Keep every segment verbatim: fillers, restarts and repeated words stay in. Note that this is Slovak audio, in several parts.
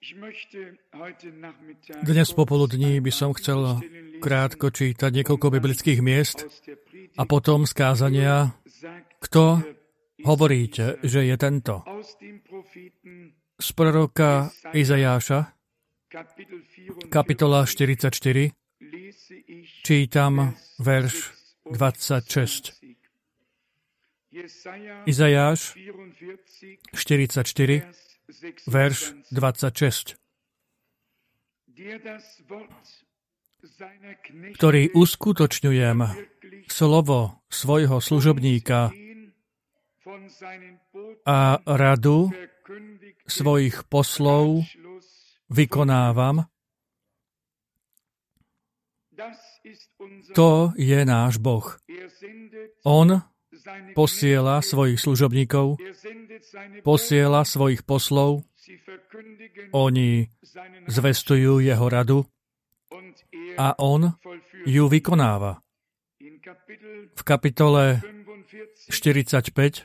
Dnes popoludní by som chcel krátko čítať niekoľko biblických miest a potom z kázania, kto hovoríte, že je tento. Z proroka Izajáša, kapitola štyridsaťštyri, čítam verš dvadsaťšesť. Izajáš štyridsaťštyri, verš dvadsaťšesť, ktorý uskutočňujem slovo svojho služobníka a radu svojich poslov vykonávam. To je náš Boh. On posiela svojich služobníkov, posiela svojich poslov, oni zvestujú jeho radu a on ju vykonáva. V kapitole štyridsaťpäť,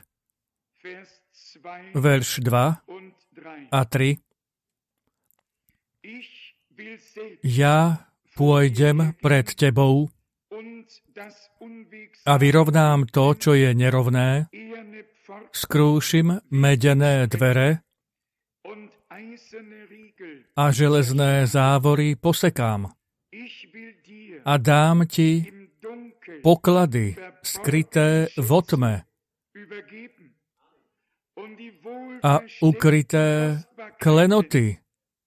verš dva a tri. Ja pôjdem pred tebou a vyrovnám to, čo je nerovné, skrúšim medené dvere a železné závory posekám a dám ti poklady skryté v otme a ukryté klenoty.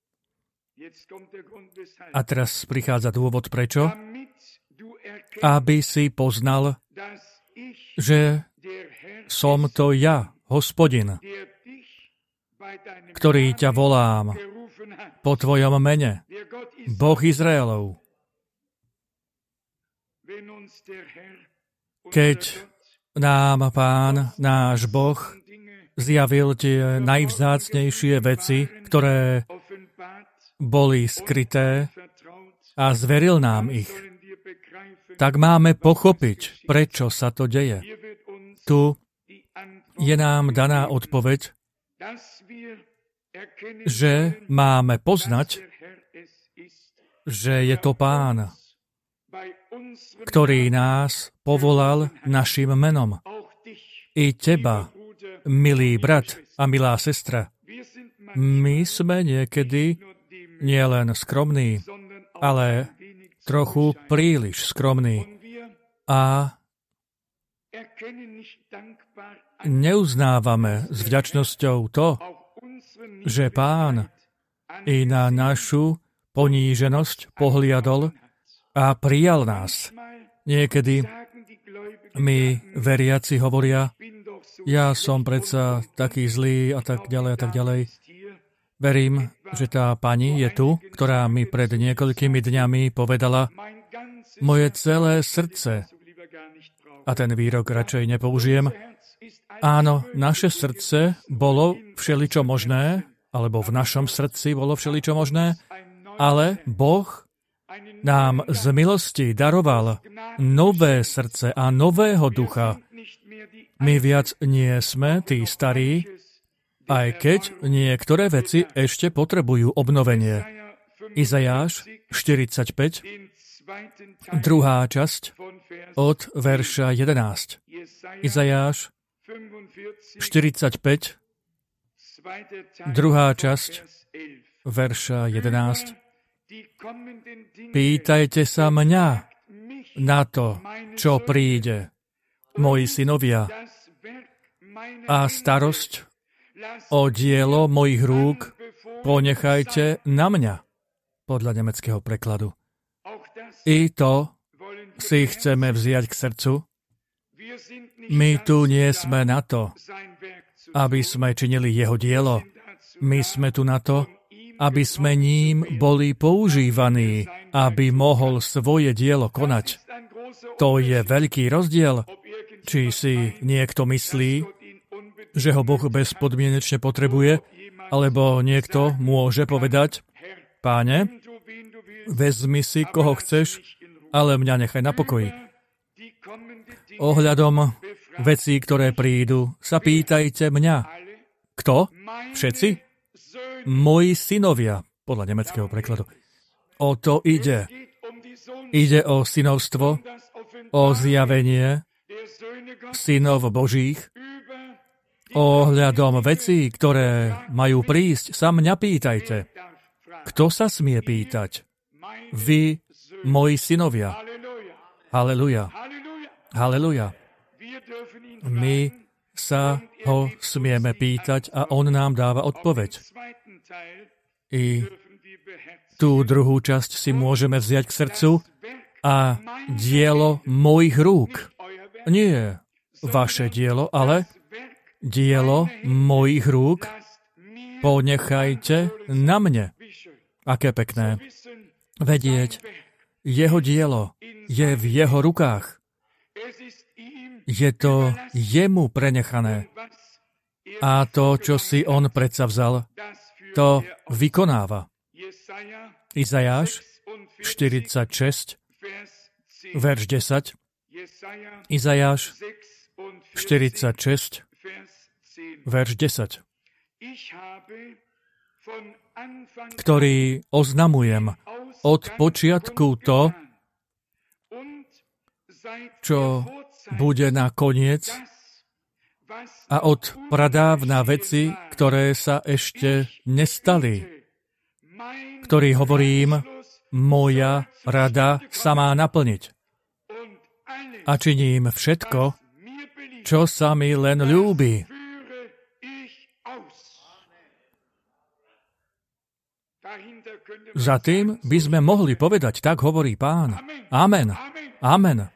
A teraz prichádza dôvod prečo? Aby si poznal, že som to ja, Hospodin, ktorý ťa volám po tvojom mene, Boh Izraelov. Keď nám Pán, náš Boh, zjavil tie najvzácnejšie veci, ktoré boli skryté a zveril nám ich, tak máme pochopiť, prečo sa to deje. Tu je nám daná odpoveď, že máme poznať, že je to Pán, ktorý nás povolal našim menom. I teba, milý brat a milá sestra. My sme niekedy nielen skromní, ale trochu príliš skromní. A neuznávame s vďačnosťou to, že Pán i na našu poníženosť pohliadol a prijal nás. Niekedy my veriaci hovoria, ja som predsa taký zlý a tak ďalej a tak ďalej. Verím, že tá pani je tu, ktorá mi pred niekoľkými dňami povedala, moje celé srdce, a ten výrok radšej nepoužijem, áno, naše srdce bolo všeličo možné, alebo v našom srdci bolo všeličo možné, ale Boh nám z milosti daroval nové srdce a nového ducha. My viac nie sme tí starí, aj keď niektoré veci ešte potrebujú obnovenie. Izajáš štyridsaťpäť, druhá časť od verša jedenásť. Izajáš štyridsaťpäť, druhá časť verša jedenásť. Pýtajte sa mňa na to, čo príde, moji synovia, a starosť o dielo mojich rúk ponechajte na mňa, podľa nemeckého prekladu. I to si chceme vziať k srdcu. My tu nie sme na to, aby sme činili jeho dielo. My sme tu na to, aby sme ním boli používaní, aby mohol svoje dielo konať. To je veľký rozdiel, či si niekto myslí, že ho Boh bezpodmienečne potrebuje, alebo niekto môže povedať, Páne, vezmi si, koho chceš, ale mňa nechaj na pokoji. Ohľadom vecí, ktoré prídu, sa pýtajte mňa. Kto? Všetci? Moji synovia, podľa nemeckého prekladu. O to ide. Ide o synovstvo, o zjavenie synov Božích, ohľadom vecí, ktoré majú prísť. Sa mňa pýtajte. Kto sa smie pýtať? Vy, moji synovia. Haleluja. Haleluja. My sa ho smieme pýtať a on nám dáva odpoveď. I tú druhú časť si môžeme vziať k srdcu a dielo mojich rúk. Nie vaše dielo, ale dielo mojich rúk ponechajte na mne. Aké pekné. Vedieť, jeho dielo je v jeho rukách. Je to jemu prenechané. A to, čo si on predsavzal, to vykonáva. Izajáš štyridsaťšesť, verš desať. Izajáš štyridsaťšesť, verš desať. Ktorý oznamujem od počiatku to, čo bude na koniec a od pradávna veci, ktoré sa ešte nestali, ktorý hovorím, moja rada sa má naplniť. A činím všetko, čo sa mi len ľúbi. Za tým by sme mohli povedať, tak hovorí Pán. Amen. Amen.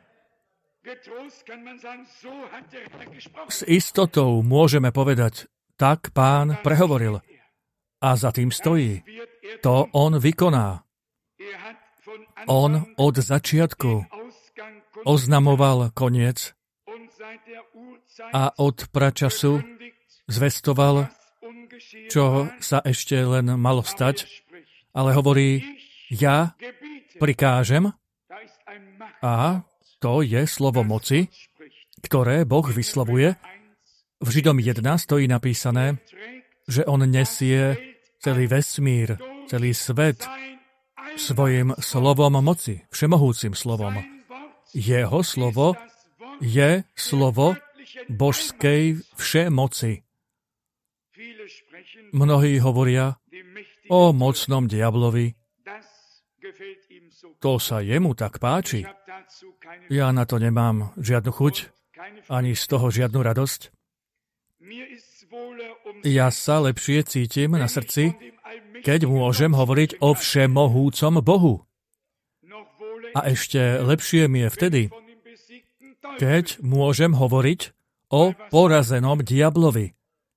S istotou môžeme povedať, tak Pán prehovoril. A za tým stojí. To on vykoná. On od začiatku oznamoval koniec a od pračasu zvestoval, čo sa ešte len malo stať, ale hovorí, ja prikážem a to je slovo moci, ktoré Boh vyslovuje. V Židom jeden stojí napísané, že on nesie celý vesmír, celý svet svojim slovom moci, všemohúcim slovom. Jeho slovo je slovo božskej všemoci. Mnohí hovoria o mocnom diablovi. To sa jemu tak páči. Ja na to nemám žiadnu chuť, ani z toho žiadnu radosť. Ja sa lepšie cítim na srdci, keď môžem hovoriť o všemohúcom Bohu. A ešte lepšie mi je vtedy, keď môžem hovoriť o porazenom diablovi.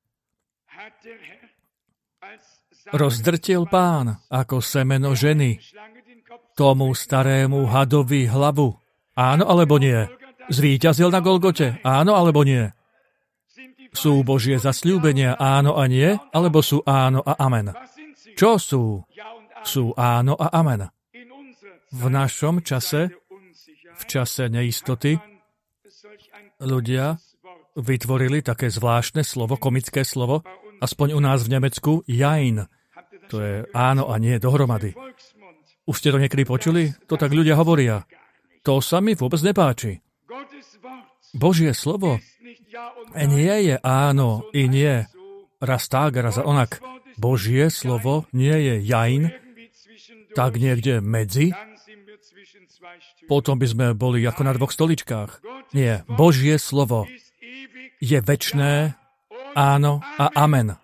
Rozdrtil Pán ako semeno ženy tomu starému hadovi hlavu. Áno alebo nie? Zvíťazil na Golgote? Áno alebo nie? Sú Božie zasľúbenia áno a nie? Alebo sú áno a amen? Čo sú? Sú áno a amen. V našom čase, v čase neistoty, ľudia vytvorili také zvláštne slovo, komické slovo, aspoň u nás v Nemecku, Jein. To je áno a nie dohromady. Už ste to niekedy počuli? To tak ľudia hovoria. To sa mi vôbec nepáči. Božie slovo nie je áno i nie. Raz tak, raz onak. Božie slovo nie je Jein, tak niekde medzi. Potom by sme boli ako na dvoch stoličkách. Nie, Božie slovo je večné áno a amen.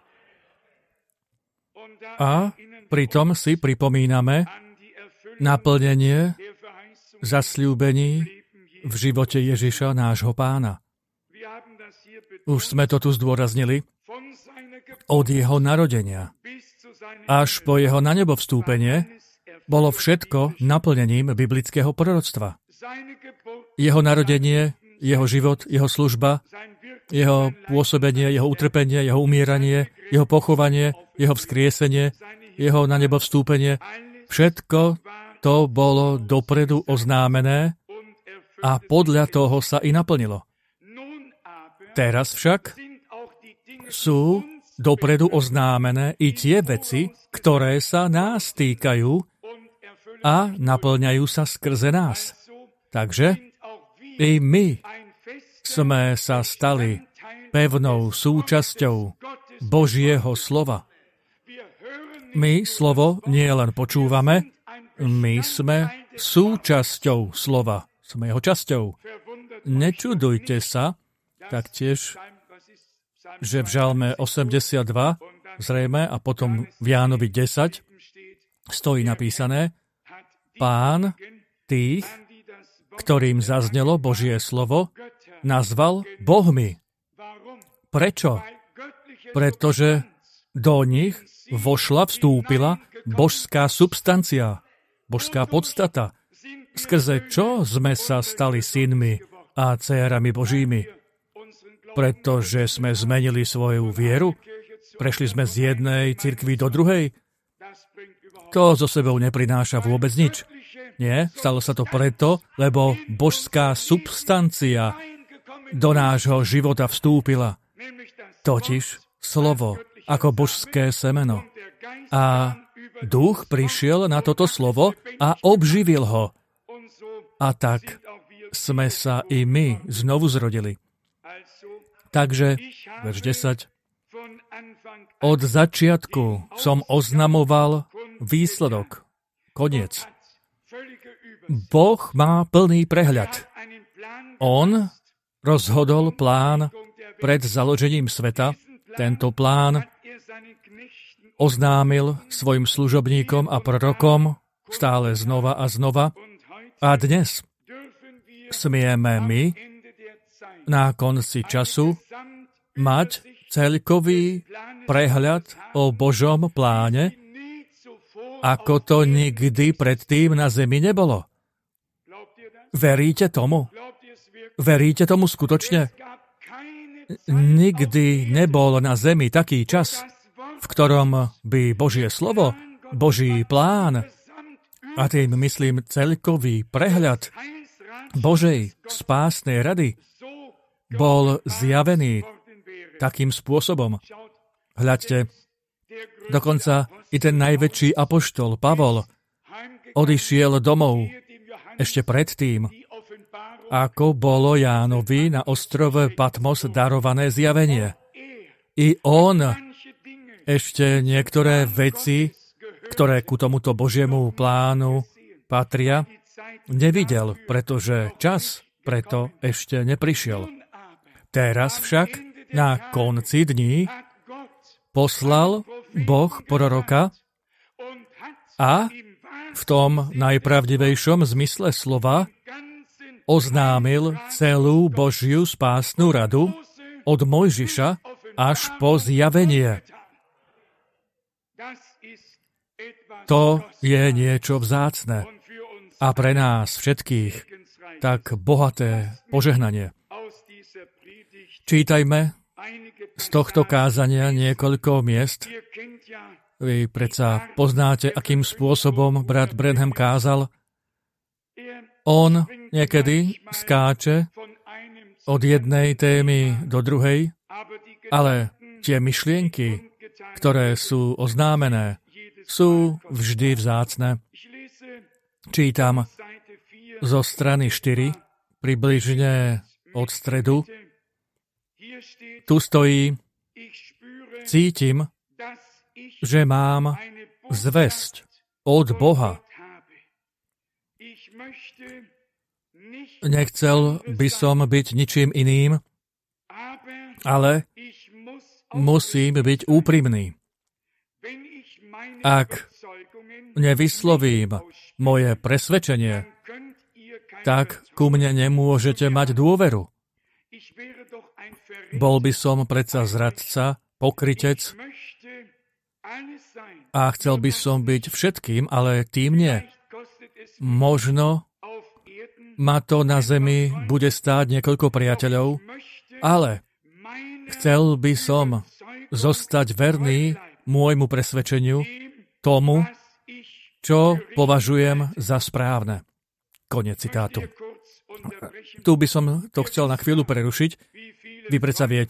A pritom si pripomíname naplnenie zasľúbení v živote Ježiša, nášho Pána. Už sme to tu zdôraznili. Od jeho narodenia až po jeho na nebo vstúpenie bolo všetko naplnením biblického proroctva. Jeho narodenie, jeho život, jeho služba, jeho pôsobenie, jeho utrpenie, jeho umieranie, jeho pochovanie, jeho vzkriesenie, jeho na nebo vstúpenie, všetko to bolo dopredu oznámené a podľa toho sa i naplnilo. Teraz však sú dopredu oznámené i tie veci, ktoré sa nás týkajú a naplňajú sa skrze nás. Takže i my sme sa stali pevnou súčasťou Božieho slova. My slovo nie len počúvame, my sme súčasťou slova, sme jeho časťou. Nečudujte sa taktiež, že v Žalme osemdesiatdva zrejme a potom v Jánovi desať stojí napísané: Pán tých, ktorým zaznelo Božie slovo, nazval bohmi. Prečo? Pretože do nich vošla, vstúpila božská substancia, božská podstata, skrze čo sme sa stali synmi a dcérami Božími. Pretože sme zmenili svoju vieru, prešli sme z jednej cirkvi do druhej. To zo sebou neprináša vôbec nič. Nie, stalo sa to preto, lebo božská substancia do nášho života vstúpila. Totiž slovo ako božské semeno. A duch prišiel na toto slovo a obživil ho. A tak sme sa i my znovu zrodili. Takže, verš desať, od začiatku som oznamoval výsledok. Koniec. Boh má plný prehľad. On rozhodol plán pred založením sveta. Tento plán oznámil svojim služobníkom a prorokom stále znova a znova. A dnes smieme my na konci času mať celkový prehľad o Božom pláne, ako to nikdy predtým na zemi nebolo. Veríte tomu? Veríte tomu skutočne? Nikdy nebol na zemi taký čas, v ktorom by Božie slovo, Boží plán, a tým myslím celkový prehľad Božej spásnej rady, bol zjavený takým spôsobom. Hľadte, dokonca i ten najväčší apoštol Pavol odišiel domov ešte predtým, ako bolo Jánovi na ostrove Patmos darované zjavenie. I on ešte niektoré veci, ktoré ku tomuto Božiemu plánu patria, nevidel, pretože čas preto ešte neprišiel. Teraz však na konci dní poslal Boh proroka a v tom najpravdivejšom zmysle slova oznámil celú Božiu spásnu radu od Mojžiša až po zjavenie. To je niečo vzácne a pre nás všetkých tak bohaté požehnanie. Čítajme z tohto kázania niekoľko miest. Vy predsa poznáte, akým spôsobom brat Branham kázal. On niekedy skáče od jednej témy do druhej, ale tie myšlienky, ktoré sú oznámené, sú vždy vzácne. Čítam zo strany štyri, približne od stredu. Tu stojí: cítim, že mám zvesť od Boha. Nechcel by som byť ničím iným, ale musím byť úprimný. Ak nevyslovím moje presvedčenie, tak ku mne nemôžete mať dôveru. Bol by som predsa zradca, pokrytec a chcel by som byť všetkým, ale tým nie. Možno ma to na zemi bude stáť niekoľko priateľov, ale chcel by som zostať verný môjmu presvedčeniu, tomu, čo považujem za správne. Koniec citátu. Tu by som to chcel na chvíľu prerušiť. Vy predsa viete,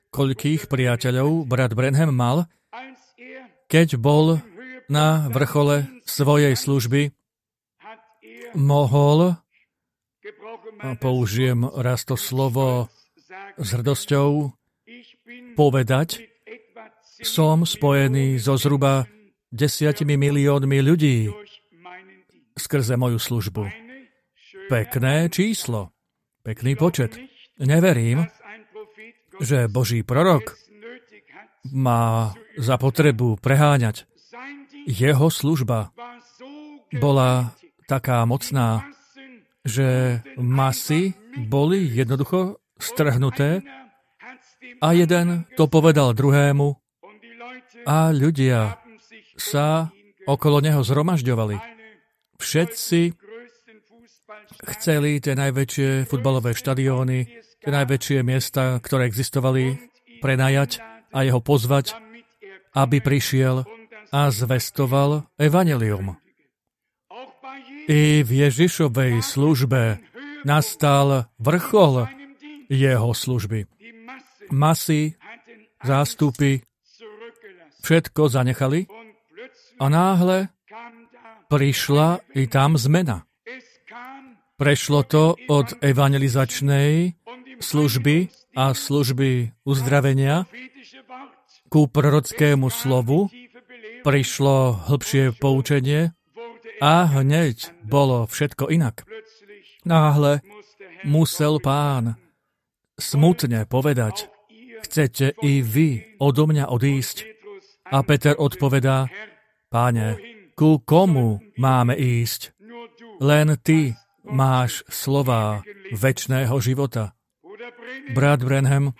koľkých priateľov brat Branham mal, keď bol na vrchole svojej služby, mohol, použijem raz to slovo s hrdosťou, povedať, som spojený so zhruba desiatimi miliónmi ľudí skrze moju službu. Pekné číslo, pekný počet. Neverím, že Boží prorok má za potrebu preháňať. Jeho služba bola taká mocná, že masy boli jednoducho strhnuté a jeden to povedal druhému a ľudia sa okolo neho zhromažďovali. Všetci chceli tie najväčšie futbalové štadióny, tie najväčšie miesta, ktoré existovali, prenajať a jeho pozvať, aby prišiel a zvestoval evanjelium. I v Ježišovej službe nastal vrchol jeho služby. Masy, zástupy, všetko zanechali a náhle prišla i tam zmena. Prešlo to od evangelizačnej služby a služby uzdravenia ku prorockému slovu, prišlo hlbšie poučenie a hneď bolo všetko inak. Náhle musel Pán smutne povedať, chcete i vy odo mňa odísť? A Peter odpovedá, Páne, ku komu máme ísť? Len ty máš slová večného života. Brat Branham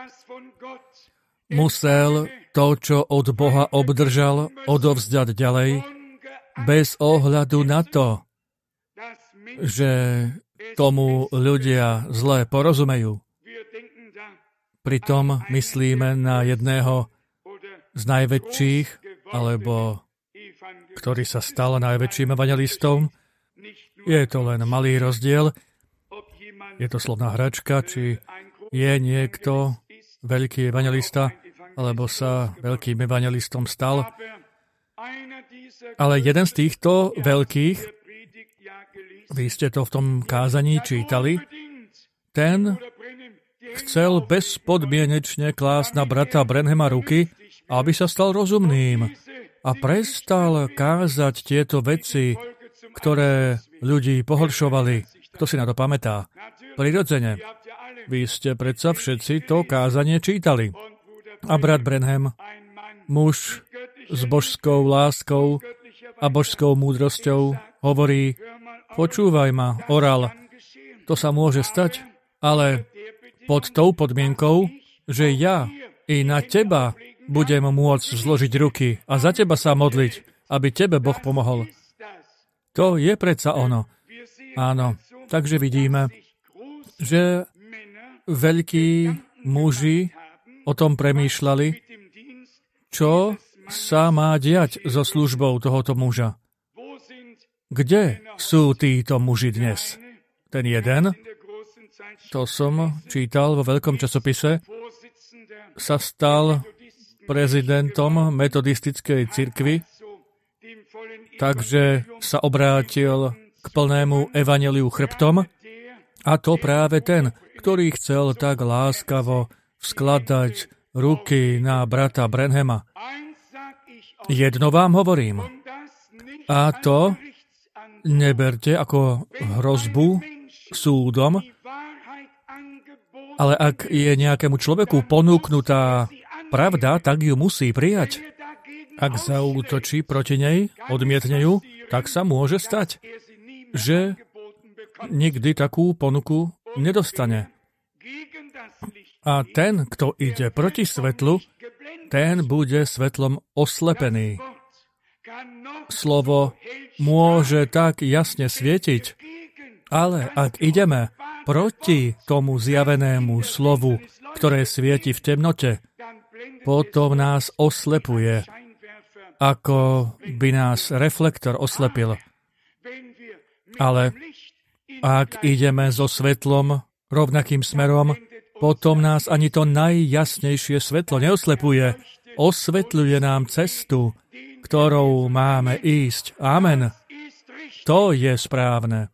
musel to, čo od Boha obdržal, odovzdať ďalej, bez ohľadu na to, že tomu ľudia zle porozumejú. Pritom myslíme na jedného z najväčších, alebo ktorý sa stal najväčším evangelistom. Je to len malý rozdiel. Je to slovná hračka, či je niekto veľký evangelista, alebo sa veľkým evangelistom stal. Ale jeden z týchto veľkých, vy ste to v tom kázaní čítali, ten chcel bezpodmienečne klásť na brata Branhama ruky, aby sa stal rozumným a prestal kázať tieto veci, ktoré ľudí pohoršovali. Kto si na to pamätá? Prirodzene. Vy ste predsa všetci to kázanie čítali. A brat Branham, muž s božskou láskou a božskou múdrosťou, hovorí, počúvaj ma, oral, to sa môže stať, ale pod tou podmienkou, že ja i na teba budem môcť zložiť ruky a za teba sa modliť, aby tebe Boh pomohol. To je predsa ono. Áno, takže vidíme, že veľkí muži o tom premýšľali, čo sa má diať so službou tohoto muža. Kde sú títo muži dnes? Ten jeden, to som čítal vo veľkom časopise, sa stal prezidentom metodistickej cirkvi, takže sa obrátil k plnému evanjeliu chrbtom, a to práve ten, ktorý chcel tak láskavo skladať ruky na brata Branhama. Jedno vám hovorím, a to neberte ako hrozbu súdom, ale ak je nejakému človeku ponúknutá pravda, tak ju musí prijať. Ak zaútočí proti nej, odmietne ju, tak sa môže stať, že nikdy takú ponuku nedostane. A ten, kto ide proti svetlu, ten bude svetlom oslepený. Slovo môže tak jasne svietiť, ale ak ideme proti tomu zjavenému slovu, ktoré svieti v temnote, potom nás oslepuje, ako by nás reflektor oslepil. Ale ak ideme so svetlom rovnakým smerom, potom nás ani to najjasnejšie svetlo neoslepuje. Osvetľuje nám cestu, ktorou máme ísť. Amen. To je správne.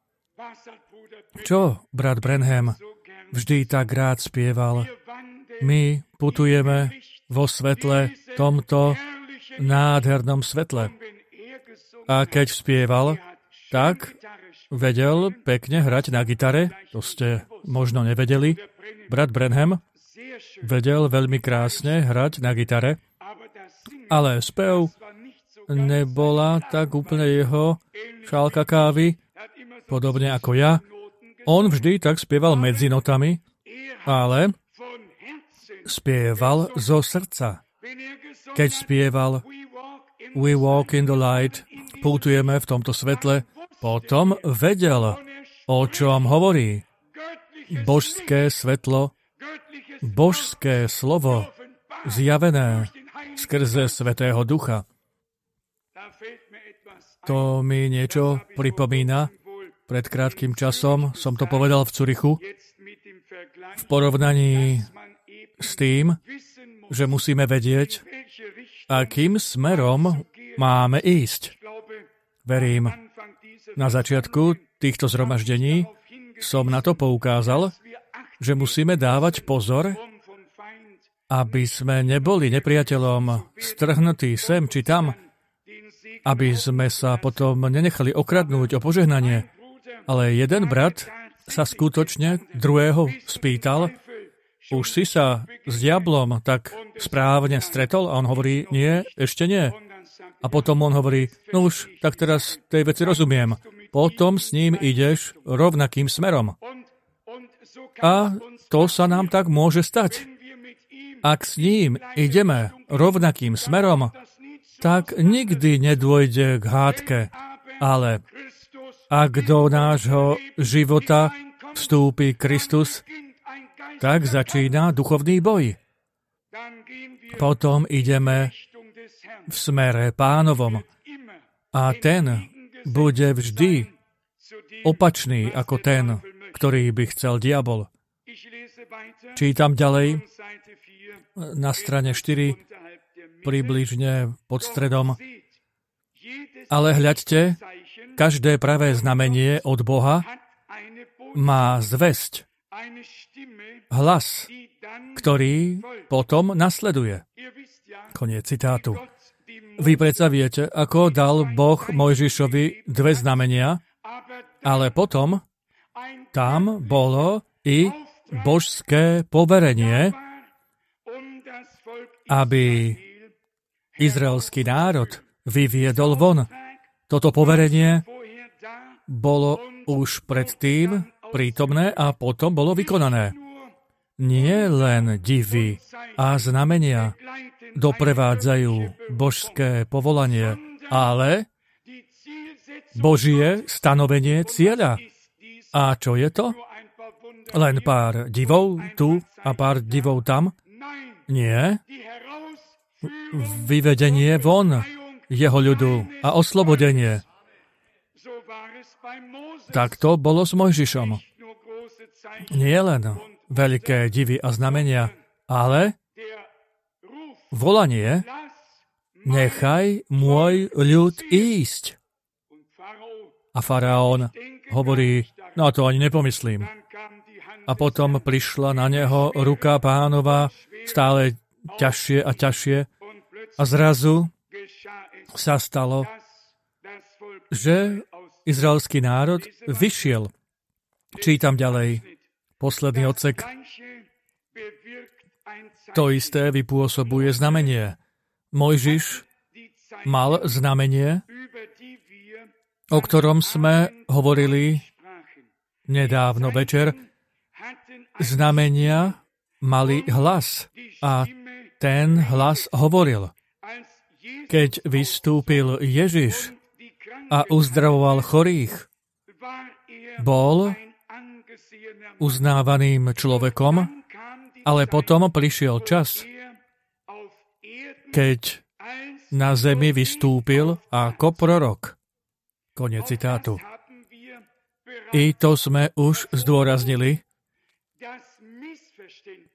Čo brat Branham vždy tak rád spieval? My putujeme vo svetle, tomto nádhernom svetle. A keď spieval, tak vedel pekne hrať na gitare, to ste možno nevedeli. Brat Branham vedel veľmi krásne hrať na gitare, ale spev nebola tak úplne jeho šálka kávy, podobne ako ja. On vždy tak spieval medzi notami, ale spieval zo srdca. Keď spieval We walk in the light, putujeme v tomto svetle, potom vedel, o čom hovorí. Božské svetlo, božské slovo, zjavené skrze Svätého Ducha. To mi niečo pripomína. Pred krátkym časom som to povedal v Curychu. V porovnaní s tým, že musíme vedieť, akým smerom máme ísť. Verím, na začiatku týchto zhromaždení som na to poukázal, že musíme dávať pozor, aby sme neboli nepriateľom strhnutí sem či tam, aby sme sa potom nenechali okradnúť o požehnanie. Ale jeden brat sa skutočne druhého spýtal, už si sa s diablom tak správne stretol? A on hovorí, nie, ešte nie. A potom on hovorí, no už, tak teraz tej veci rozumiem. Potom s ním ideš rovnakým smerom. A to sa nám tak môže stať. Ak s ním ideme rovnakým smerom, tak nikdy nedôjde k hádke. Ale ak do nášho života vstúpi Kristus, tak začína duchovný boj. Potom ideme v smere Pánovom. A ten bude vždy opačný ako ten, ktorý by chcel diabol. Čítam ďalej na strane štyri, približne pod stredom. Ale hľaďte, každé pravé znamenie od Boha má zvesť, hlas, ktorý potom nasleduje. Koniec citátu. Vy predsa viete, ako dal Boh Mojžišovi dve znamenia, ale potom tam bolo i božské poverenie, aby izraelský národ vyviedol von. Toto poverenie bolo už predtým prítomné a potom bolo vykonané. Nie len divy a znamenia doprevádzajú božské povolanie, ale Božie stanovenie cieľa. A čo je to? Len pár divov tu a pár divov tam? Nie. Vyvedenie von jeho ľudu a oslobodenie. Tak to bolo s Mojžišom. Nie len veľké divy a znamenia, ale volanie, nechaj môj ľud ísť. A faraón hovorí, no to ani nepomyslím. A potom prišla na neho ruka Pánova stále ťažšie a ťažšie a zrazu sa stalo, že izraelský národ vyšiel. Čítam ďalej, posledný odsek. To isté vypôsobuje znamenie. Mojžiš mal znamenie, o ktorom sme hovorili nedávno večer. Znamenia mali hlas a ten hlas hovoril. Keď vystúpil Ježiš a uzdravoval chorých, bol uznávaným človekom, ale potom prišiel čas, keď na zemi vystúpil ako prorok. Koniec citátu. I to sme už zdôraznili,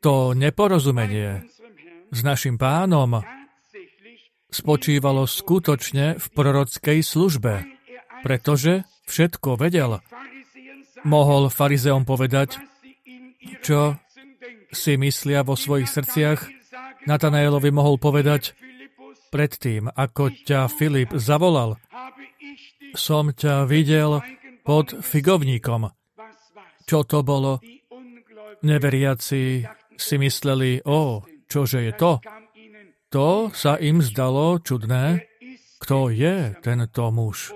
To neporozumenie s našim Pánom spočívalo skutočne v prorockej službe, pretože všetko vedel. Mohol farizeom povedať, čo si myslia vo svojich srdciach. Natanaelovi mohol povedať, predtým, ako ťa Filip zavolal, som ťa videl pod figovníkom. Čo to bolo? Neveriaci si mysleli, o, čože je to? To sa im zdalo čudné. Kto je tento muž?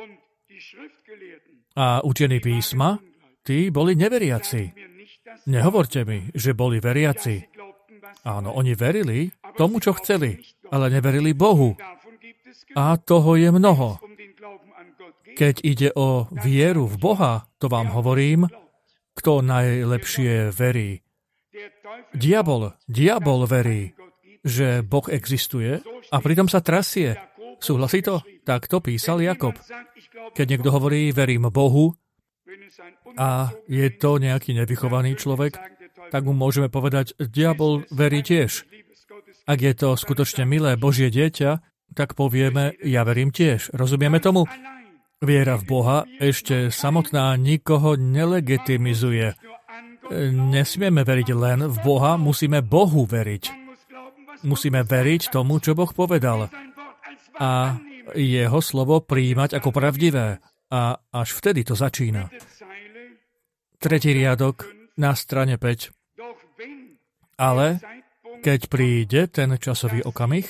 A učení písma, tí boli neveriaci. Nehovorte mi, že boli veriaci. Áno, oni verili tomu, čo chceli, ale neverili Bohu. A toho je mnoho. Keď ide o vieru v Boha, to vám hovorím, kto najlepšie verí. Diabol, diabol verí, že Boh existuje a pritom sa trasie. Súhlasí to? Tak to písal Jakob. Keď niekto hovorí, verím Bohu, a je to nejaký nevychovaný človek, tak mu môžeme povedať, diabol verí tiež. Ak je to skutočne milé Božie dieťa, tak povieme, ja verím tiež. Rozumieme tomu? Viera v Boha ešte samotná nikoho nelegitimizuje. Nesmieme veriť len v Boha, musíme Bohu veriť. Musíme veriť tomu, čo Boh povedal. A jeho slovo prijímať ako pravdivé. A až vtedy to začína. Tretí riadok na strane päť. Ale keď príde ten časový okamih,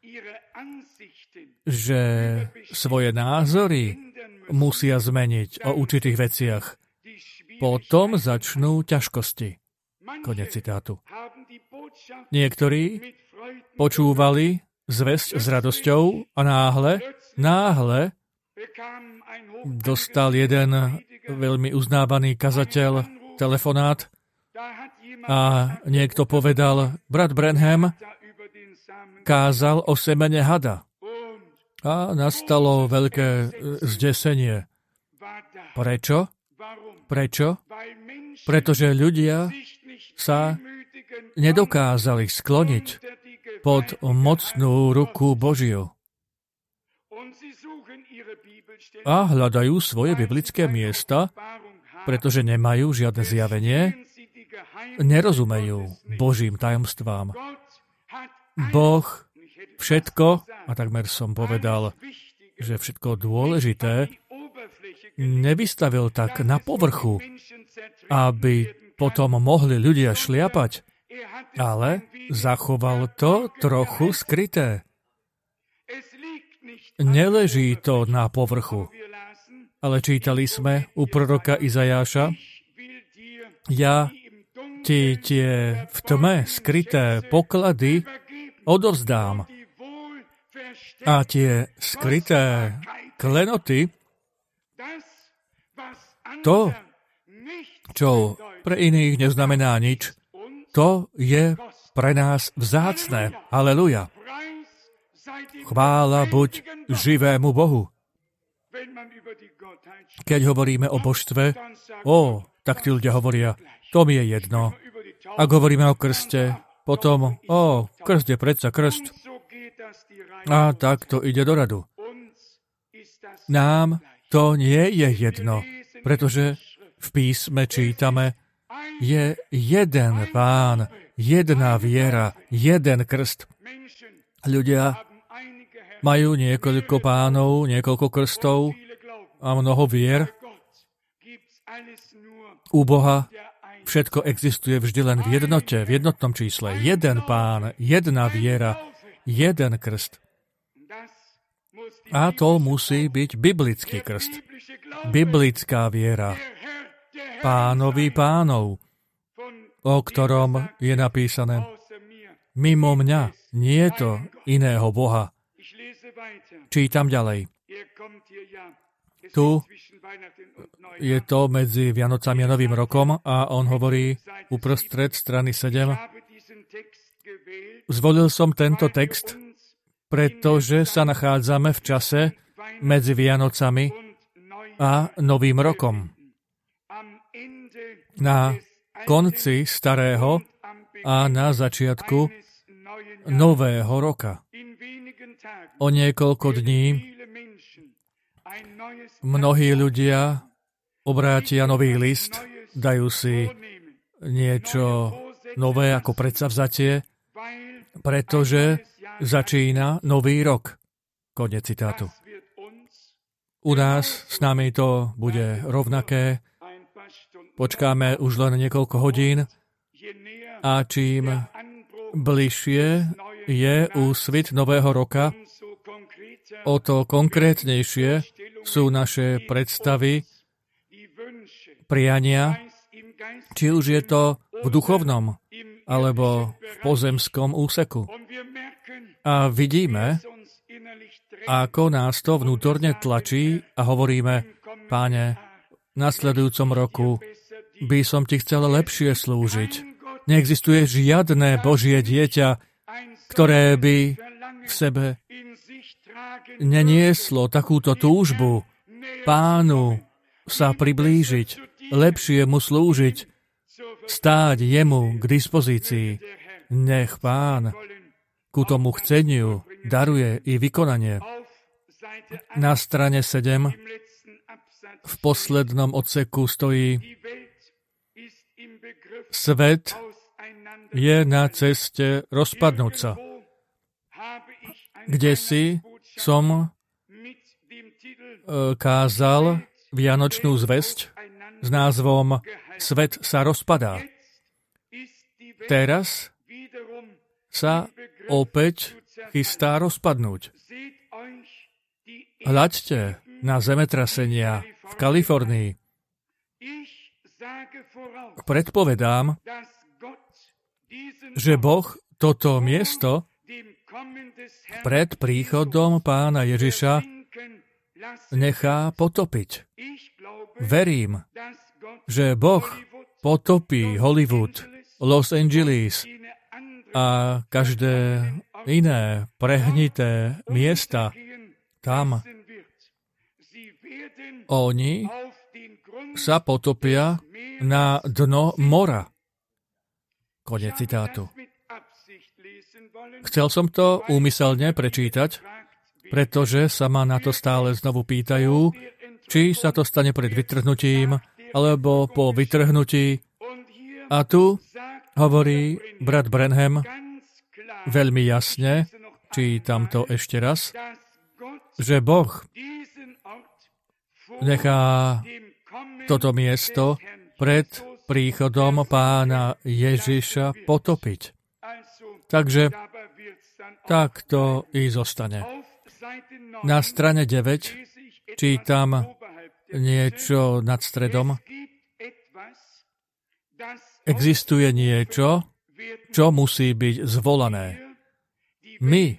že svoje názory musia zmeniť o určitých veciach, potom začnú ťažkosti. Konec citátu. Niektorí počúvali zvesť s radosťou a náhle, náhle dostal jeden veľmi uznávaný kazateľ telefonát a niekto povedal, brat Branham kázal o semene hada. A nastalo veľké zdesenie. Prečo? Prečo? Pretože ľudia sa nedokázali skloniť pod mocnú ruku Božiu. A hľadajú svoje biblické miesta, pretože nemajú žiadne zjavenie, nerozumejú Božím tajomstvám. Boh všetko, a takmer som povedal, že všetko dôležité, nevystavil tak na povrchu, aby potom mohli ľudia šliapať, ale zachoval to trochu skryté. Neleží to na povrchu, ale čítali sme u proroka Izajáša, ja ti tie v tme skryté poklady odovzdám a tie skryté klenoty, to, čo pre iných neznamená nič, to je pre nás vzácne. Haleluja. Chvála buď živému Bohu. Keď hovoríme o božstve, o, tak tí ľudia hovoria, to mi je jedno. Ak hovoríme o krste, potom, o, krst je predsa krst. A tak to ide do radu. Nám to nie je jedno, pretože v písme čítame, je jeden Pán, jedna viera, jeden krst. Ľudia majú niekoľko pánov, niekoľko krstov a mnoho vier. U Boha všetko existuje vždy len v jednote, v jednotnom čísle. Jeden Pán, jedna viera, jeden krst. A to musí byť biblický krst. Biblická viera. Pánovi pánov, o ktorom je napísané, mimo mňa nie je to iného Boha. Čítam ďalej. Tu je to medzi Vianocami a Novým rokom a on hovorí uprostred strany sedem. Zvolil som tento text, pretože sa nachádzame v čase medzi Vianocami a Novým rokom. Na konci starého a na začiatku nového roka. O niekoľko dní mnohí ľudia obrátia nový list, dajú si niečo nové ako predsavzatie, pretože začína nový rok. Koniec citátu. U nás s nami to bude rovnaké. Počkáme už len niekoľko hodín a čím bližšie je úsvit nového roka, o to konkrétnejšie sú naše predstavy, priania, či už je to v duchovnom alebo v pozemskom úseku. A vidíme, ako nás to vnútorne tlačí a hovoríme, Páne, v nasledujúcom roku by som ti chcel lepšie slúžiť. Neexistuje žiadne Božie dieťa, ktoré by v sebe nenieslo takúto túžbu Pánu sa priblížiť, lepšie mu slúžiť, stáť jemu k dispozícii. Nech Pán ku tomu chceniu daruje i vykonanie. Na strane sedem v poslednom odseku stojí: Svet je na ceste rozpadnúť sa. Kdesi som kázal vianočnú zvesť s názvom Svet sa rozpadá. Teraz sa opäť chystá rozpadnúť. Hľaďte na zemetrasenia v Kalifornii. Predpovedám, že Boh toto miesto pred príchodom Pána Ježiša nechá potopiť. Verím, že Boh potopí Hollywood, Los Angeles a každé iné prehnité miesta tam. Oni sa potopia na dno mora. Koniec citátu. Chcel som to úmyselne prečítať, pretože sa ma na to stále znovu pýtajú, či sa to stane pred vytrhnutím, alebo po vytrhnutí. A tu hovorí brat Branham veľmi jasne, čítam to ešte raz, že Boh nechá toto miesto pred príchodom Pána Ježiša potopiť. Takže takto i zostane. Na strane deväť čítam niečo nad stredom. Existuje niečo, čo musí byť zvolané. My,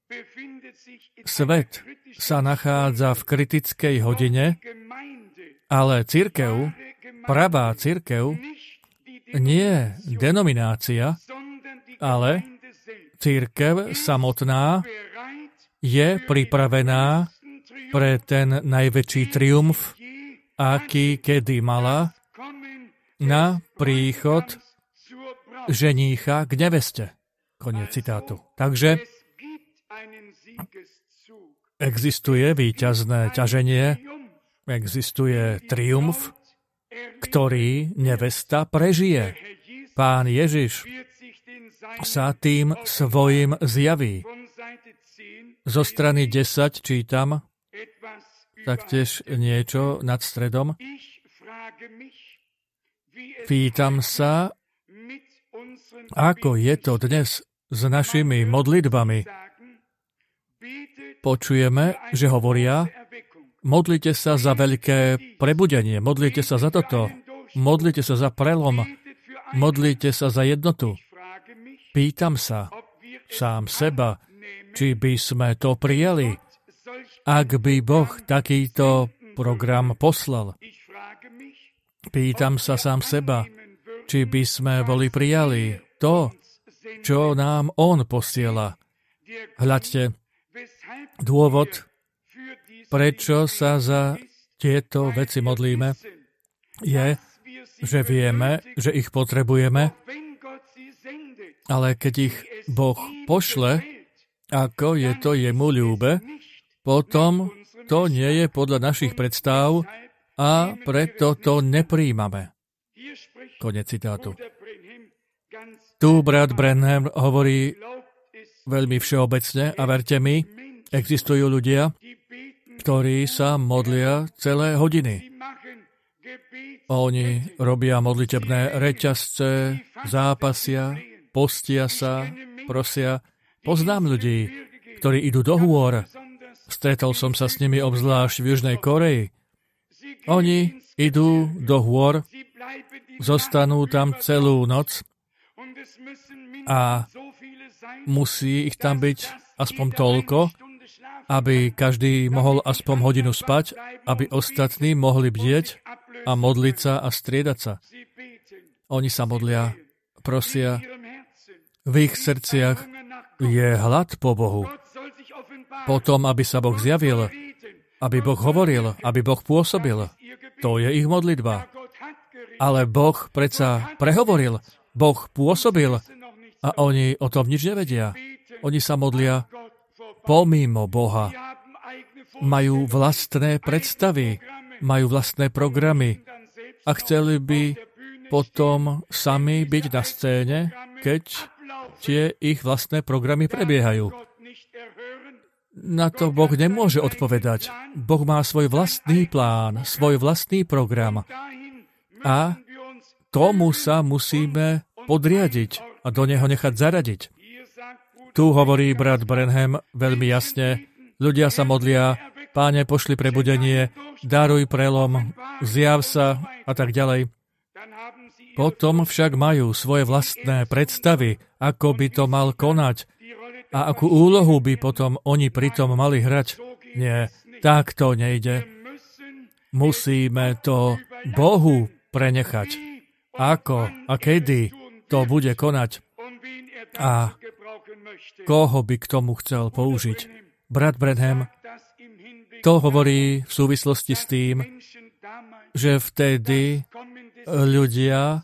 svet, sa nachádza v kritickej hodine, ale cirkev, pravá cirkev, nie denominácia, ale cirkev samotná je pripravená pre ten najväčší triumf, aký kedy mala, na príchod ženícha k neveste. Koniec citátu. Takže existuje víťazné ťaženie, existuje triumf, ktorý nevesta prežije. Pán Ježiš sa tým svojim zjaví. Zo strany desať čítam taktiež niečo nad stredom. Pýtam sa, ako je to dnes s našimi modlitbami. Počujeme, že hovoria, modlite sa za veľké prebudenie, modlite sa za toto, modlite sa za prelom, modlite sa za jednotu. Pýtam sa sám seba, či by sme to prijali, ak by Boh takýto program poslal. Pýtam sa sám seba, či by sme boli prijali to, čo nám On posiela. Hľadte, dôvod, prečo sa za tieto veci modlíme, je, že vieme, že ich potrebujeme, Ale keď ich Boh pošle, ako je to jemu ľúbe, potom to nie je podľa našich predstav a preto to nepríjmame. Konec citátu. Tu brat Branham hovorí veľmi všeobecne a verte mi, existujú ľudia, ktorí sa modlia celé hodiny. Oni robia modlitebné reťazce, zápasia, postia sa, prosia. Poznám ľudí, ktorí idú do hôr. Stretol som sa s nimi obzvlášť v Južnej Koreji. Oni idú do hôr, zostanú tam celú noc a musí ich tam byť aspoň toľko, aby každý mohol aspoň hodinu spať, aby ostatní mohli bdieť a modliť sa a striedať sa. Oni sa modlia, prosia, v ich srdciach je hlad po Bohu. Potom, aby sa Boh zjavil, aby Boh hovoril, aby Boh pôsobil. To je ich modlitba. Ale Boh predsa prehovoril, Boh pôsobil a oni o tom nič nevedia. Oni sa modlia pomimo Boha. Majú vlastné predstavy, majú vlastné programy a chceli by potom sami byť na scéne, keď tie ich vlastné programy prebiehajú. Na to Boh nemôže odpovedať. Boh má svoj vlastný plán, svoj vlastný program. A tomu sa musíme podriadiť a do neho nechať zaradiť. Tu hovorí brat Branham veľmi jasne. Ľudia sa modlia, Páne, pošli prebudenie, daruj prelom, zjav sa a tak ďalej. Potom však majú svoje vlastné predstavy, ako by to mal konať a akú úlohu by potom oni pritom mali hrať. Nie, tak to nejde. Musíme to Bohu prenechať. Ako a kedy to bude konať a koho by k tomu chcel použiť. Brat Branham to hovorí v súvislosti s tým, že vtedy ľudia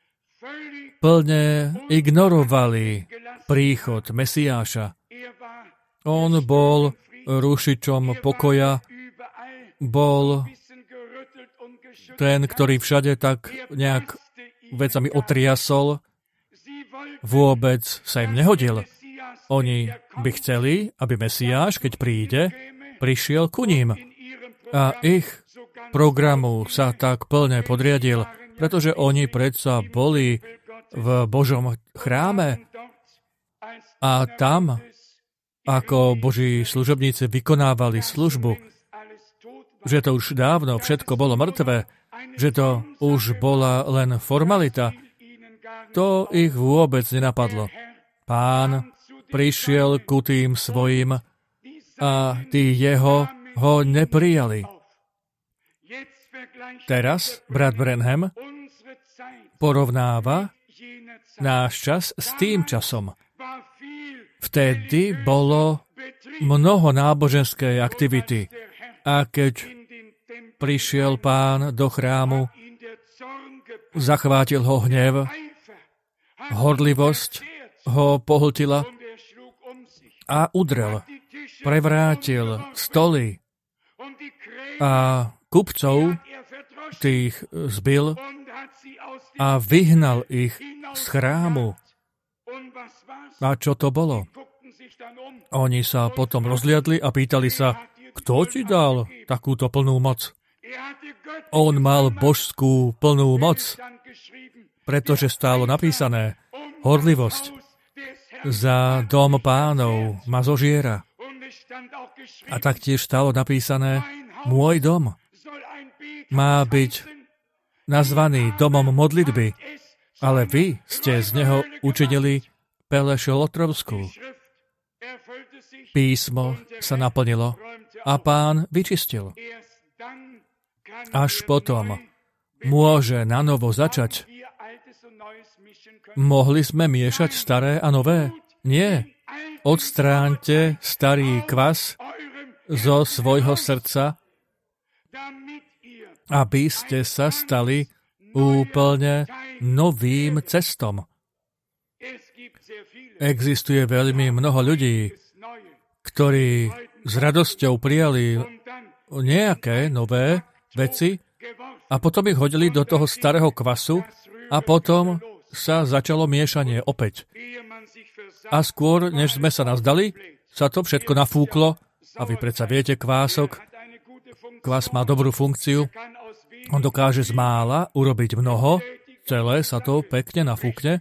plne ignorovali príchod Mesiáša. On bol rušičom pokoja, bol ten, ktorý všade tak nejak vecami otriasol, vôbec sa im nehodil. Oni by chceli, aby Mesiáš, keď príde, prišiel ku ním. A ich programu sa tak plne podriadil, pretože oni predsa boli v Božom chráme a tam, ako Boží služobníci vykonávali službu, že to už dávno všetko bolo mŕtve, že to už bola len formalita, to ich vôbec nenapadlo. Pán prišiel ku tým svojim a tí jeho ho neprijali. Teraz brat Branham porovnáva náš čas s tým časom. Vtedy bolo mnoho náboženskej aktivity a keď prišiel Pán do chrámu, zachvátil ho hnev, horlivosť ho pohltila a udrel, prevrátil stoly a kupcov tých zbil a vyhnal ich z chrámu. A čo to bolo? Oni sa potom rozliadli a pýtali sa, kto ti dal takúto plnú moc? On mal božskú plnú moc, pretože stálo napísané horlivosť za dom Pánov ma zožiera. A taktiež stálo napísané môj dom má byť nazvaný domom modlitby, ale vy ste z neho učinili Peleš Lotrovskú. Písmo sa naplnilo a Pán vyčistil. Až potom môže na novo začať. Mohli sme miešať staré a nové? Nie. Odstráňte starý kvas zo svojho srdca, aby ste sa stali úplne novým cestom. Existuje veľmi mnoho ľudí, ktorí s radosťou prijali nejaké nové veci a potom ich hodili do toho starého kvasu a potom sa začalo miešanie opäť. A skôr, než sme sa nazdali, sa to všetko nafúklo a vy predsa viete, kvások, kvás má dobrú funkciu, on dokáže z mála urobiť mnoho, celé sa to pekne nafúkne.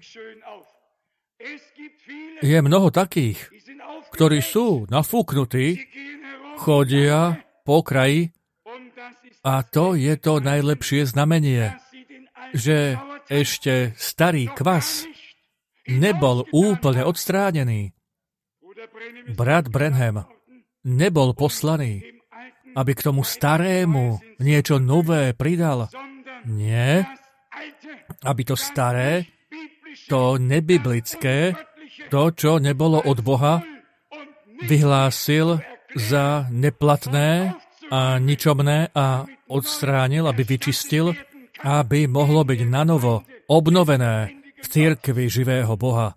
Je mnoho takých, ktorí sú nafúknutí, chodia po kraji a to je to najlepšie znamenie, že ešte starý kvas nebol úplne odstránený. Brat Branham nebol poslaný, aby k tomu starému niečo nové pridal. Nie, aby to staré, to nebiblické, to, čo nebolo od Boha, vyhlásil za neplatné a ničomné a odstránil, aby vyčistil, aby mohlo byť nanovo obnovené v cirkvi živého Boha.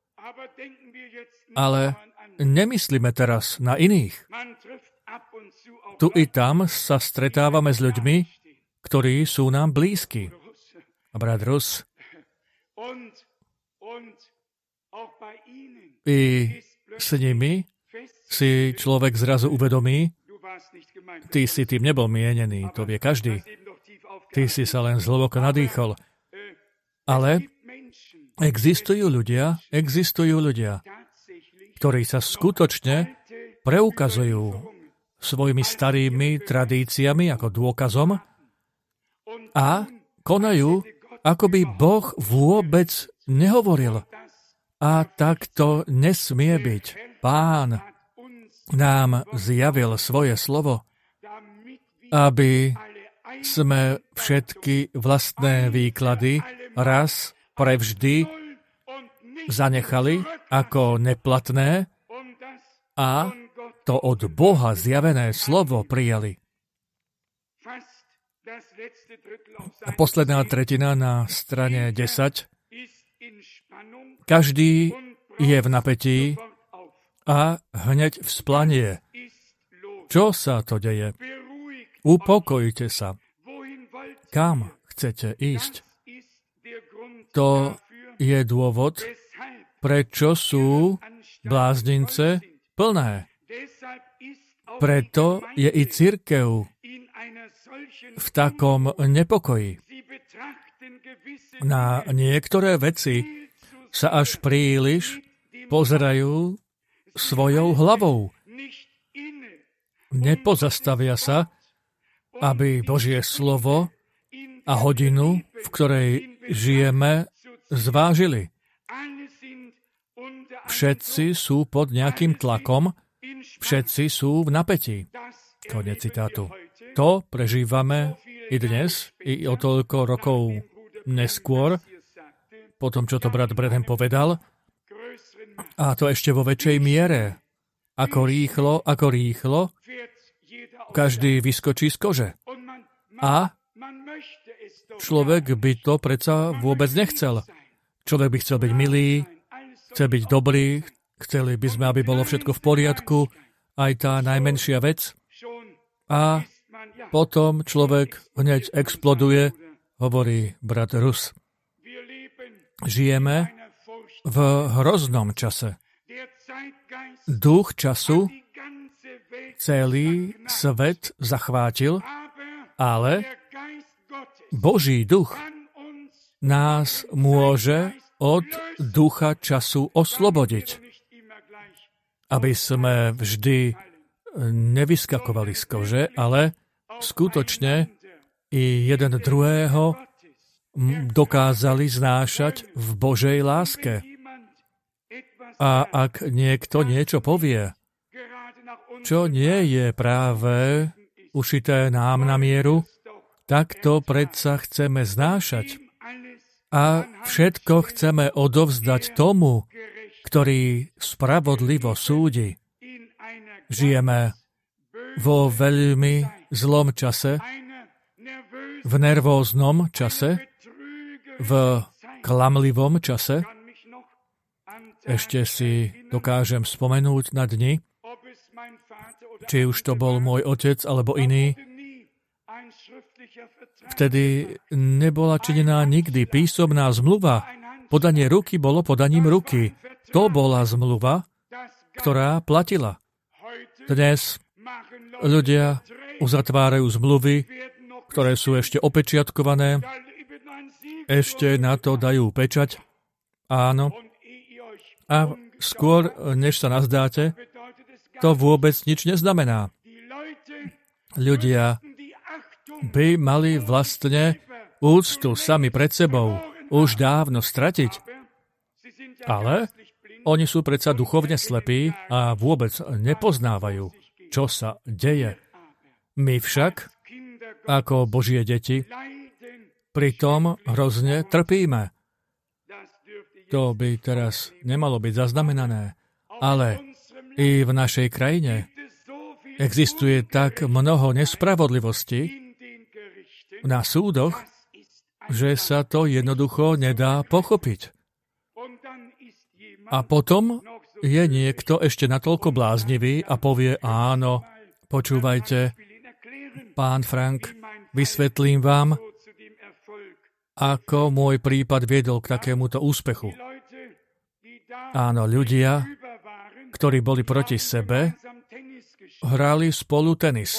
Ale nemyslíme teraz na iných. Tu i tam sa stretávame s ľuďmi, ktorí sú nám blízki. A brat Rus, i s nimi si človek zrazu uvedomí, ty si tým nebol mienený, to vie každý. Ty si sa len zhlboka nadýchol. Ale existujú ľudia, existujú ľudia, ktorí sa skutočne preukazujú svojimi starými tradíciami ako dôkazom a konajú, ako by Boh vôbec nehovoril. A tak to nesmie byť. Pán nám zjavil svoje slovo, aby sme všetky vlastné výklady raz prevždy zanechali ako neplatné a to od Boha zjavené slovo prijali. A posledná tretina na strane desať. Každý je v napätí a hneď vzplanie. Čo sa to deje? Upokojte sa. Kam chcete ísť? To je dôvod, prečo sú bláznice plné. Preto je i cirkev v takom nepokoji. Na niektoré veci sa až príliš pozerajú svojou hlavou. Nepozastavia sa, aby Božie slovo a hodinu, v ktorej žijeme, zvážili. Všetci sú pod nejakým tlakom, všetci sú v napätí. Koniec citátu. To prežívame i dnes, i o toľko rokov neskôr, po tom, čo to brat Branham povedal, a to ešte vo väčšej miere. Ako rýchlo, ako rýchlo, každý vyskočí z kože. A človek by to predsa vôbec nechcel. Človek by chcel byť milý, chce byť dobrý, chceli by sme, aby bolo všetko v poriadku, aj tá najmenšia vec. A potom človek hneď exploduje, hovorí brat Rus. Žijeme v hroznom čase. Duch času celý svet zachvátil, ale Boží duch nás môže od ducha času oslobodiť, aby sme vždy nevyskakovali z kože, ale skutočne i jeden druhého dokázali znášať v Božej láske. A ak niekto niečo povie, čo nie je práve ušité nám na mieru, tak to predsa chceme znášať. A všetko chceme odovzdať tomu, ktorý spravodlivo súdi. Žijeme vo veľmi zlom čase, v nervóznom čase, v klamlivom čase. Ešte si dokážem spomenúť na dni, či už to bol môj otec alebo iný. Vtedy nebola činená nikdy písomná zmluva. Podanie ruky bolo podaním ruky. To bola zmluva, ktorá platila. Dnes ľudia uzatvárajú zmluvy, ktoré sú ešte opečiatkované, ešte na to dajú pečať. Áno. A skôr, než sa nazdáte, to vôbec nič neznamená. Ľudia by mali vlastne úctu sami pred sebou už dávno stratiť. Ale oni sú predsa duchovne slepí a vôbec nepoznávajú, čo sa deje. My však, ako Božie deti, pritom hrozne trpíme. To by teraz nemalo byť zaznamenané, ale i v našej krajine existuje tak mnoho nespravodlivosti na súdoch, že sa to jednoducho nedá pochopiť. A potom je niekto ešte natoľko bláznivý a povie, áno, počúvajte, pán Frank, vysvetlím vám, ako môj prípad viedol k takémuto úspechu. Áno, ľudia, ktorí boli proti sebe, hrali spolu tenis.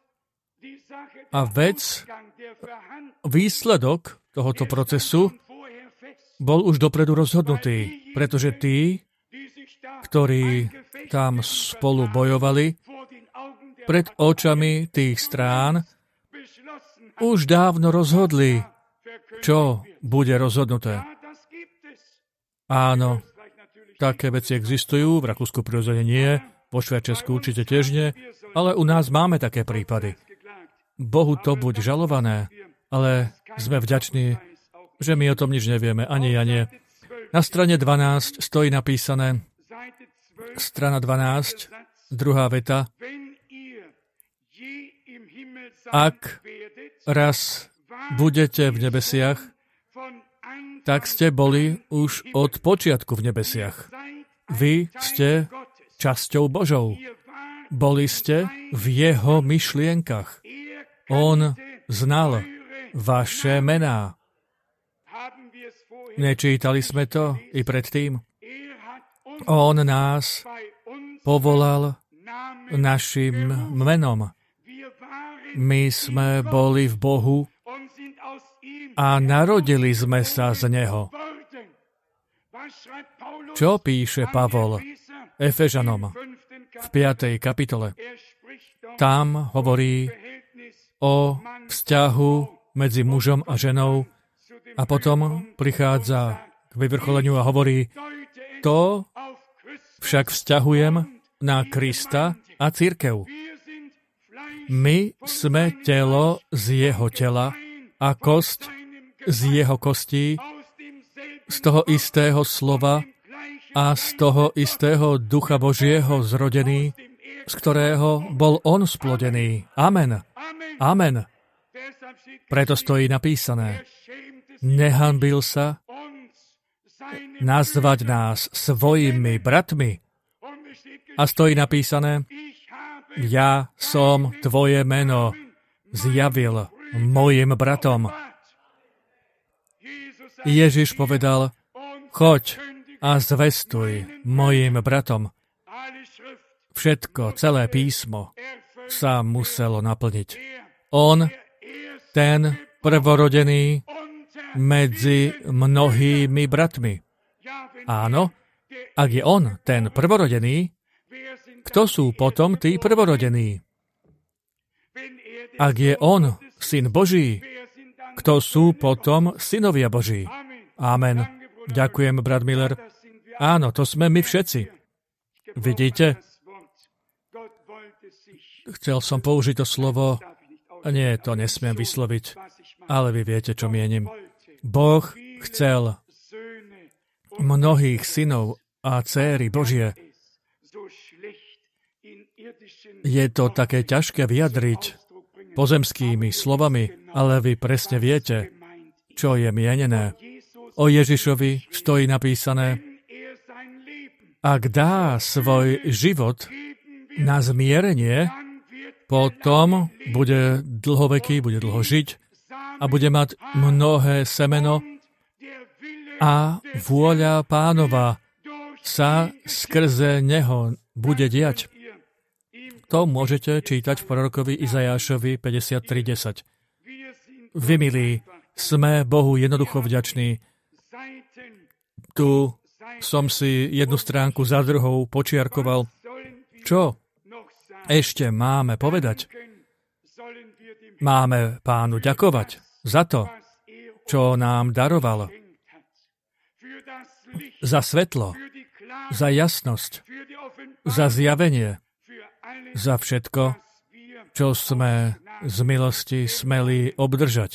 A vec, výsledok tohoto procesu bol už dopredu rozhodnutý, pretože tí, ktorí tam spolu bojovali, pred očami tých strán už dávno rozhodli, čo bude rozhodnuté. Áno, také veci existujú, v Rakúsku prirodzene nie, vo Švajčiarsku určite tiež nie, ale u nás máme také prípady. Bohu to buď žalované, ale sme vďační, že my o tom nič nevieme, ani ja nie. Na strane dvanásť stojí napísané, strana dvanásť, druhá veta, ak raz budete v nebesiach, tak ste boli už od počiatku v nebesiach. Vy ste časťou Božou. Boli ste v jeho myšlienkach. On znal vaše mená. Nečítali sme to i predtým? On nás povolal našim menom. My sme boli v Bohu a narodili sme sa z Neho. Čo píše Pavol Efežanom v piatej kapitole? Tam hovorí o vzťahu medzi mužom a ženou a potom prichádza k vyvrcholeniu a hovorí, to však vzťahujem na Krista a cirkev. My sme telo z jeho tela a kosť z jeho kostí, z toho istého slova a z toho istého Ducha Božieho zrodený, z ktorého bol on splodený. Amen. Amen. Preto stojí napísané, nehanbil sa nazvať nás svojimi bratmi. A stojí napísané, ja som tvoje meno zjavil mojim bratom. Ježiš povedal, choď a zvestuj mojim bratom. Všetko, celé písmo sa muselo naplniť. On, ten prvorodený medzi mnohými bratmi. Áno, ak je on ten prvorodený, kto sú potom tí prvorodení? Ak je on syn Boží, kto sú potom synovia Boží? Amen. Ďakujem, brat Miller. Áno, to sme my všetci. Vidíte? Chcel som použiť to slovo, nie, to nesmiem vysloviť, ale vy viete, čo mienim. Boh chcel mnohých synov a dcéry Božie. Je to také ťažké vyjadriť pozemskými slovami, ale vy presne viete, čo je mienené. O Ježišovi stojí napísané, ak dá svoj život na zmierenie, potom bude dlhoveký, bude dlho žiť a bude mať mnohé semeno a vôľa Pánova sa skrze neho bude diať. To môžete čítať v prorokovi Izajášovi päťdesiattri desať. Vy, milí, sme Bohu jednoducho vďační. Tu som si jednu stránku za druhou počiarkoval. Čo ešte máme povedať? Máme Pánu ďakovať za to, čo nám daroval. Za svetlo, za jasnosť, za zjavenie, za všetko, čo sme z milosti smeli obdržať.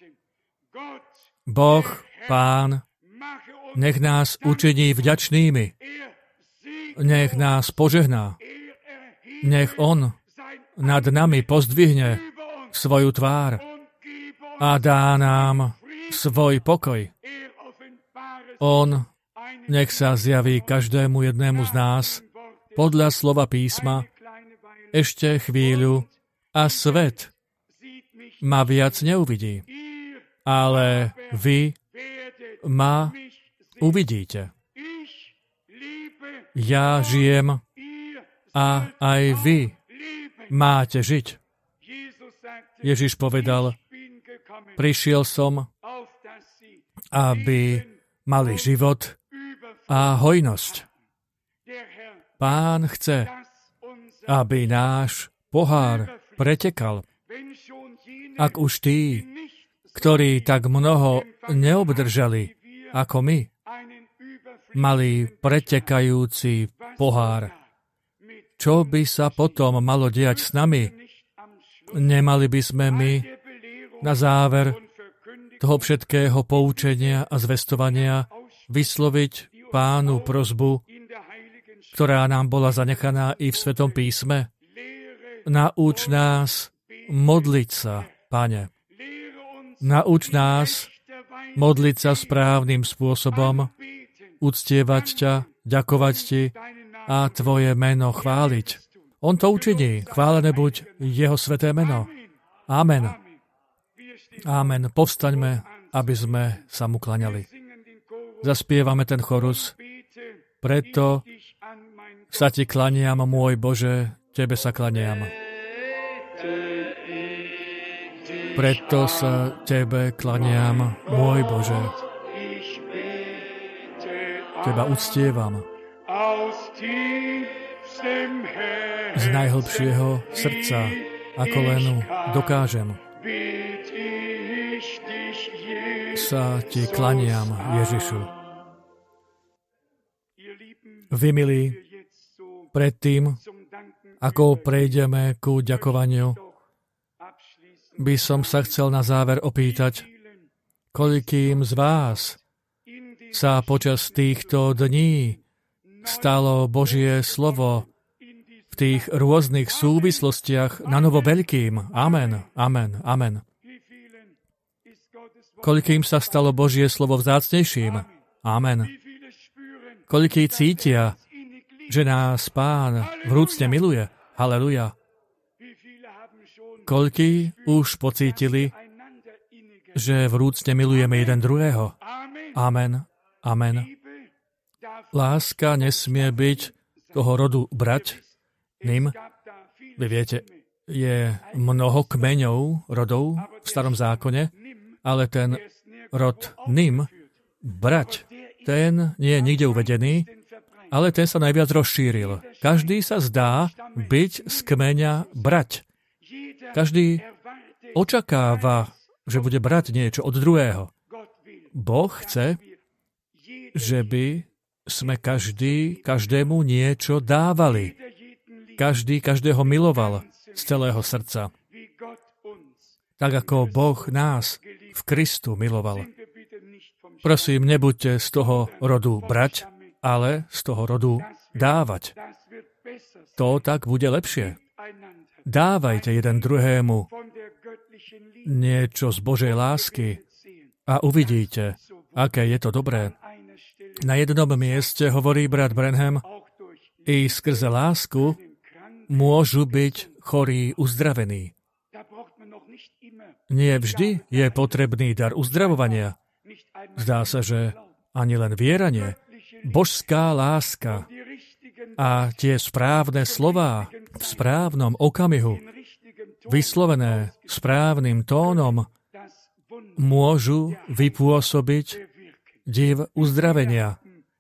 Boh, Pán, nech nás učiní vďačnými. Nech nás požehná. Nech On nad nami pozdvihne svoju tvár a dá nám svoj pokoj. On nech sa zjaví každému jednému z nás podľa slova písma ešte chvíľu a svet ma viac neuvidí. Ale vy ma uvidíte. Ja žijem a aj vy máte žiť. Ježiš povedal, prišiel som, aby mali život a hojnosť. Pán chce, aby náš pohár pretekal. Ak už tí, ktorí tak mnoho neobdržali ako my, mali pretekajúci pohár, čo by sa potom malo diať s nami? Nemali by sme my na záver toho všetkého poučenia a zvestovania vysloviť Pánu prosbu, ktorá nám bola zanechaná i v Svetom písme? Nauč nás modliť sa, Pane. Nauč nás modliť sa správnym spôsobom, uctievať ťa, ďakovať ti a tvoje meno chváliť. On to učiní. Chválené buď jeho sveté meno. Amen. Amen. Povstaňme, aby sme sa mu klaňali. Zaspievame ten chorus. Preto sa ti klaniam, môj Bože, tebe sa klaniam. Preto sa tebe klaniam, môj Bože. Teba uctievam. Z najhlbšieho srdca, ako len dokážem. Sa ti klaniam, Ježišu. Vy, milí, predtým, ako prejdeme ku ďakovaniu, by som sa chcel na záver opýtať, koľkým z vás sa počas týchto dní stalo Božie slovo v tých rôznych súvislostiach na novo veľkým. Amen, amen, amen. Koľkým sa stalo Božie slovo vzácnejším. Amen. Koľký cítia, že nás Pán vrúcne miluje. Haleluja. Koľký už pocítili, že vrúcne milujeme jeden druhého. Amen, amen. Láska nesmie byť toho rodu brať, ním. Vy viete, je mnoho kmeňov, rodov v Starom zákone, ale ten rod ním, brať, ten nie je nikde uvedený, ale ten sa najviac rozšíril. Každý sa zdá byť z kmeňa brať. Každý očakáva, že bude brať niečo od druhého. Boh chce, že by sme každý každému niečo dávali. Každý každého miloval z celého srdca. Tak ako Boh nás v Kristu miloval. Prosím, nebuďte z toho rodu brať, ale z toho rodu dávať. To tak bude lepšie. Dávajte jeden druhému niečo z Božej lásky a uvidíte, aké je to dobré. Na jednom mieste hovorí brat Branham, I skrze lásku môžu byť chorí uzdravení. Nie vždy je potrebný dar uzdravovania. Zdá sa, že ani len vieranie, božská láska a tie správne slová v správnom okamihu, vyslovené správnym tónom, môžu vypôsobiť div uzdravenia.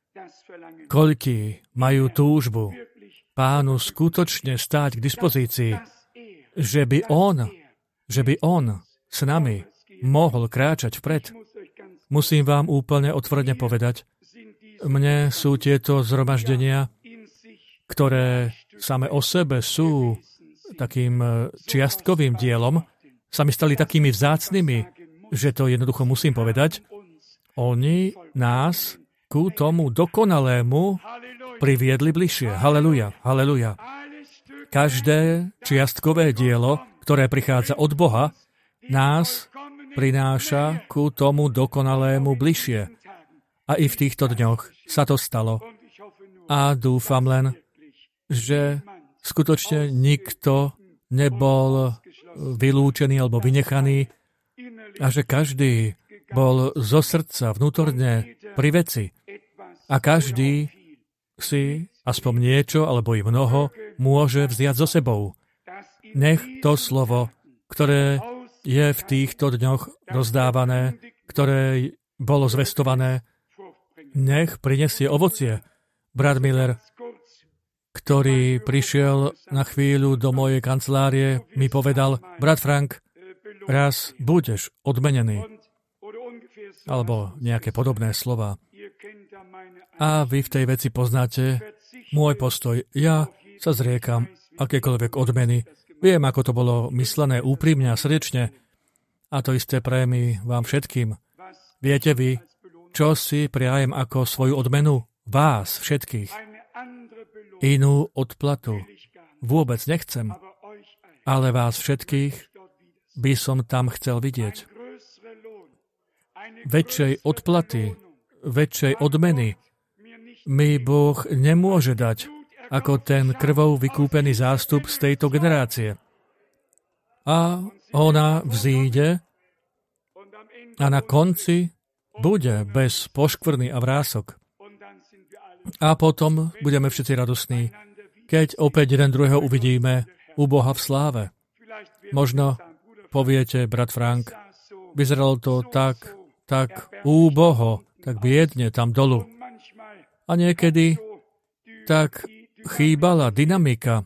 Koľkí majú túžbu Pánu skutočne stáť k dispozícii, že by On, že by On s nami mohol kráčať vpred. Musím vám úplne otvorene povedať, mne sú tieto zhromaždenia, ktoré same o sebe sú takým čiastkovým dielom, sa mi stali takými vzácnymi, že to jednoducho musím povedať. Oni nás ku tomu dokonalému priviedli bližšie. Haleluja, haleluja. Každé čiastkové dielo, ktoré prichádza od Boha, nás prináša ku tomu dokonalému bližšie. A i v týchto dňoch sa to stalo. A dúfam len, že skutočne nikto nebol vylúčený alebo vynechaný a že každý bol zo srdca vnútorne pri veci. A každý si aspoň niečo, alebo i mnoho, môže vziať so sebou. Nech to slovo, ktoré je v týchto dňoch rozdávané, ktoré bolo zvestované, nech prinesie ovocie. Brat Miller, ktorý prišiel na chvíľu do mojej kancelárie, mi povedal, brat Frank, raz budeš odmenený. Alebo nejaké podobné slova. A vy v tej veci poznáte môj postoj. Ja sa zriekam akékoľvek odmeny. Viem, ako to bolo myslené úprimne a srdečne. A to isté prémy vám všetkým. Viete vy, čo si priajem ako svoju odmenu? Vás všetkých. Inú odplatu vôbec nechcem, ale vás všetkých by som tam chcel vidieť. Väčšej odplaty, väčšej odmeny mi Boh nemôže dať ako ten krvou vykúpený zástup z tejto generácie. A ona vzíde a na konci bude bez poškvrny a vrások. A potom budeme všetci radosní, keď opäť jeden druhého uvidíme u Boha v sláve. Možno poviete, brat Frank, vyzeralo to tak, tak úboho, tak biedne tam dolu. A niekedy tak chýbala dynamika,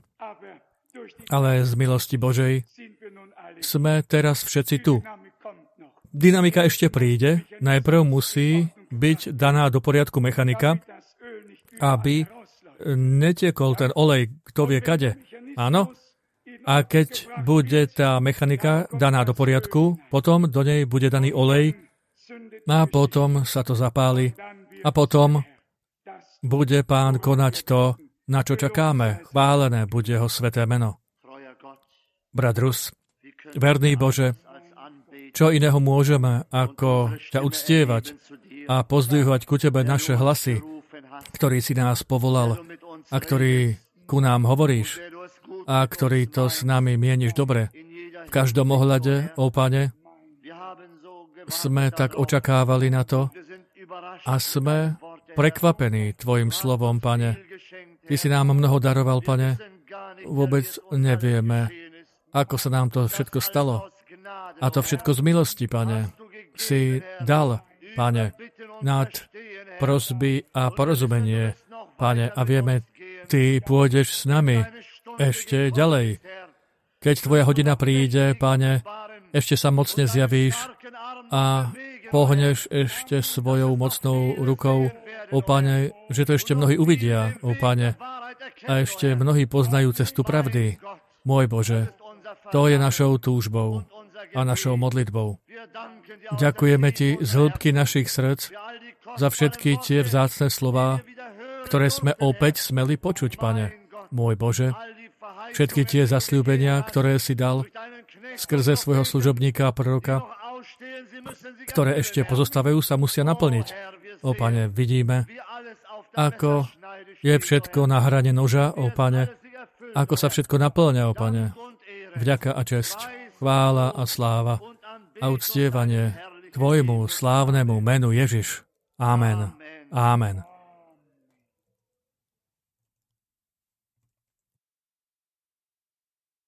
ale z milosti Božej sme teraz všetci tu. Dynamika ešte príde, najprv musí byť daná do poriadku mechanika, aby netiekol ten olej, kto vie kade. Áno? A keď bude tá mechanika daná do poriadku, potom do nej bude daný olej a potom sa to zapáli a potom bude Pán konať to, na čo čakáme. Chválené bude jeho sväté meno. Brat Rus, verný Bože, čo iného môžeme, ako ťa uctievať a pozdvihovať ku Tebe naše hlasy, ktorý si nás povolal a ktorý ku nám hovoríš a ktorý to s nami mieniš dobre. V každom ohľade, ó Pane, sme tak očakávali na to a sme prekvapení Tvojim slovom, Pane. Ty si nám mnoho daroval, Pane. Vôbec nevieme, ako sa nám to všetko stalo. A to všetko z milosti, Pane. Si dal, Pane, nad prosby a porozumenie, Pane. A vieme, Ty pôjdeš s nami ešte ďalej. Keď Tvoja hodina príde, Pane, ešte sa mocne zjavíš a pohneš ešte svojou mocnou rukou, ó Pane, že to ešte mnohí uvidia, ó Pane, a ešte mnohí poznajú cestu pravdy. Môj Bože, to je našou túžbou a našou modlitbou. Ďakujeme Ti z hĺbky našich srdc za všetky tie vzácne slová, ktoré sme opäť smeli počuť, Pane. Môj Bože, všetky tie zasľúbenia, ktoré si dal skrze svojho služobníka a proroka, ktoré ešte pozostávajú, sa musia naplniť. Ó Pane, vidíme, ako Je všetko na hrane noža, ó Pane, ako sa všetko naplňa, ó Pane. Vďaka a česť, chvála a sláva a uctievanie Tvojmu slávnemu menu Ježiš. Amen. Amen.